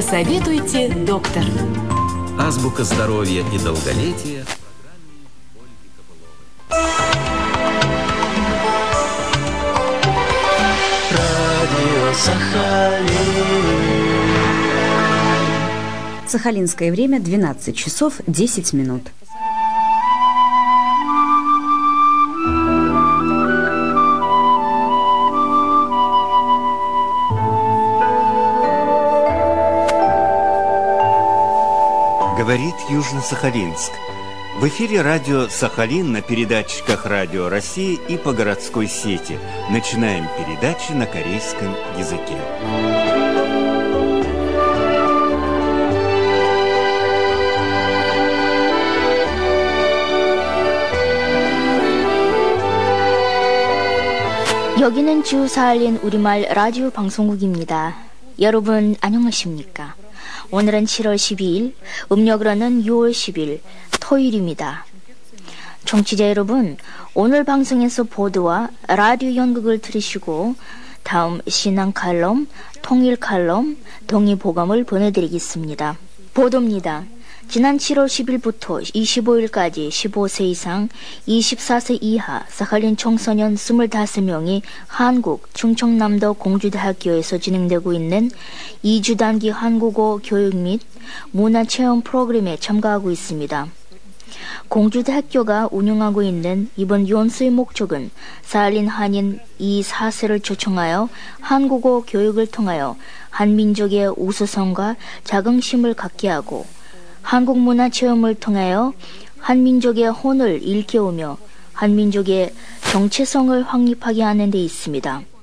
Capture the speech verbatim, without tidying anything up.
Посоветуйте доктор. Азбука здоровья и долголетия. Радио Сахалин. Сахалинское время двенадцать часов десять минут. Говорит Южно-Сахалинск. В эфире радио «Сахалин» на передатчиках «Радио России» и по городской сети. Начинаем передачи на корейском языке. 여기는 주 사할린 우리말 라디오 방송국입니다. 여러분 안녕하십니까? 오늘은 칠월 십이일, 음력으로는 유월 십일, 토요일입니다. 청취자 여러분, 오늘 방송에서 보도와 라디오 연극을 들으시고 다음 신앙 칼럼, 통일 칼럼, 동의보감을 보내드리겠습니다. 보도입니다. 지난 칠월 십일부터 이십오일까지 십오 세 이상, 이십사 세 이하 사할린 청소년 이십오 명이 한국 충청남도 공주대학교에서 진행되고 있는 이 주 단기 한국어 교육 및 문화체험 프로그램에 참가하고 있습니다. 공주대학교가 운영하고 있는 이번 연수의 목적은 사할린 한인 이 사 세를 초청하여 한국어 교육을 통하여 한민족의 우수성과 자긍심을 갖게 하고 한국 문화 체험을 통하여 한민족의 혼을 일깨우며 한민족의 정체성을 확립하게 하는 데 있습니다.